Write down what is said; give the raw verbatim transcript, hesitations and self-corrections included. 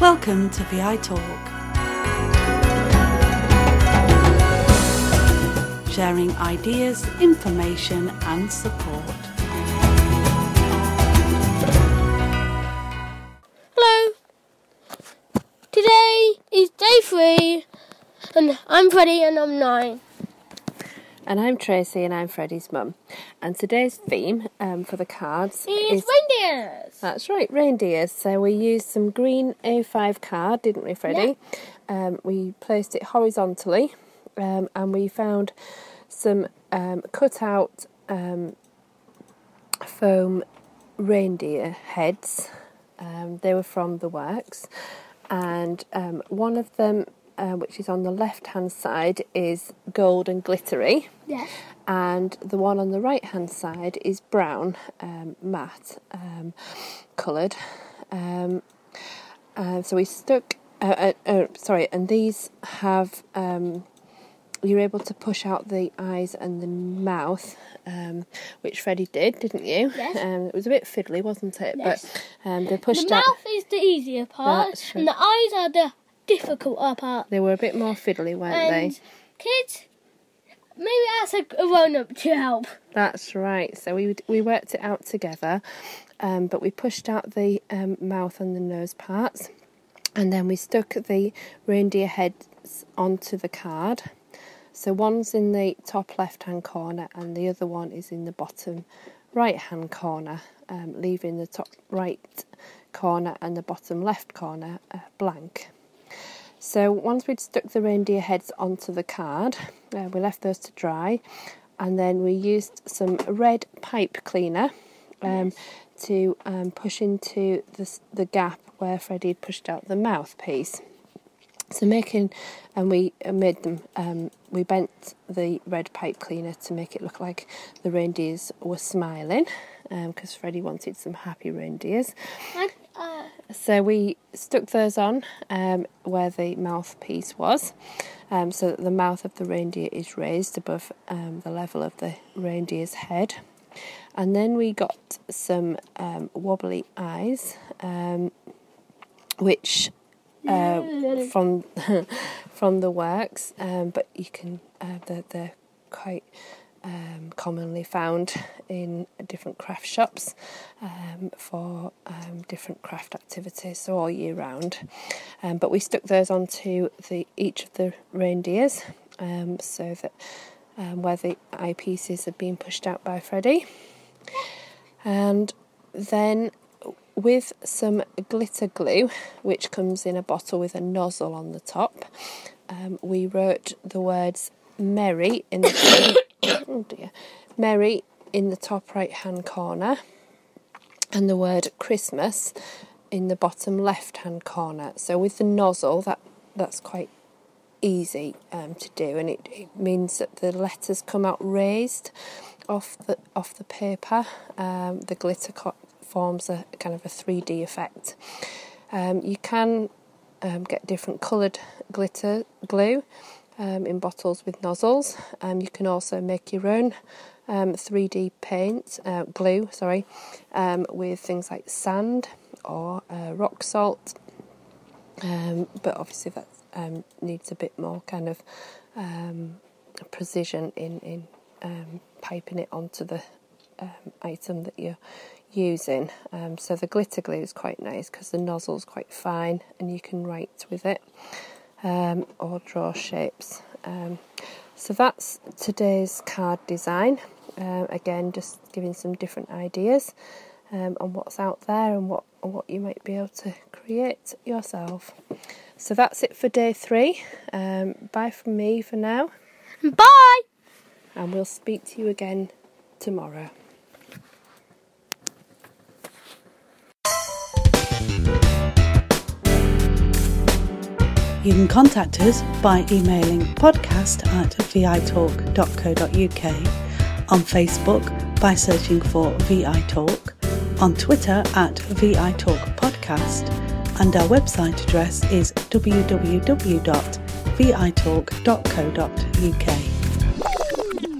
Welcome to V I Talk, sharing ideas, information and support. Hello, today is day three and I'm Freddie and I'm nine. And I'm Tracy and I'm Freddie's mum. And today's theme um, for the cards is, is reindeers. That's right, reindeers. So we used some green A five card, didn't we, Freddie? Yeah. Um, we placed it horizontally um, and we found some um, cut out um, foam reindeer heads. Um, they were from the works. And um, one of them, Uh, which is on the left hand side, is gold and glittery. Yes. And the one on the right hand side is brown, um, matte um, coloured. Um, uh, so we stuck, uh, uh, uh, sorry, and these have, um, you're able to push out the eyes and the mouth, um, which Freddie did, didn't you? Yes. Um, it was a bit fiddly, wasn't it? Yes. But um, they pushed the out. mouth is the easier part, and the eyes are the difficult part. They were a bit more fiddly, weren't and they? Kids, maybe ask a grown-up to help. That's right. So we we worked it out together, um, but we pushed out the um, mouth and the nose parts, and then we stuck the reindeer heads onto the card. So one's in the top left-hand corner, and the other one is in the bottom right-hand corner, um, leaving the top right corner and the bottom left corner uh, blank. So once we'd stuck the reindeer heads onto the card, uh, we left those to dry, and then we used some red pipe cleaner um, yes. to um, push into the, the gap where Freddie had pushed out the mouthpiece. So making, and we made them, um, we bent the red pipe cleaner to make it look like the reindeers were smiling, because um, Freddie wanted some happy reindeers. And, uh... So we stuck those on um, where the mouthpiece was, um, so that the mouth of the reindeer is raised above um, the level of the reindeer's head. And then we got some um, wobbly eyes, um, which uh, from from the works, um, but you can uh, they're, they're quite um, commonly found in different craft shops um, for um, different craft activities, so all year round. Um, but we stuck those onto the each of the reindeers, um, so that um, where the eyepieces are being pushed out by Freddie. And then with some glitter glue, which comes in a bottle with a nozzle on the top, um, we wrote the words Merry in the oh dear, Merry in the top right hand corner, and the word Christmas in the bottom left hand corner. So with the nozzle, that that's quite easy um, to do, and it, it means that the letters come out raised off the off the paper. Um, the glitter co- forms a kind of a three D effect. Um, you can um, get different coloured glitter glue um, in bottles with nozzles. Um, you can also make your own um, three D paint uh, glue, sorry, um, with things like sand or uh, rock salt. Um, but obviously that um, needs a bit more kind of um, precision in in um, piping it onto the um, item that you're using. Um, so the glitter glue is quite nice because the nozzle's quite fine and you can write with it um, or draw shapes. Um, so that's today's card design. Uh, again, just giving some different ideas um, on what's out there and what what you might be able to create yourself. So that's it for day three. Um, bye from me for now. Bye! And we'll speak to you again tomorrow. You can contact us by emailing podcast at vitalk dot co dot uk, on Facebook by searching for V I Talk, on Twitter at V I Talk Podcast, and our website address is w w w dot vitalk dot co dot uk.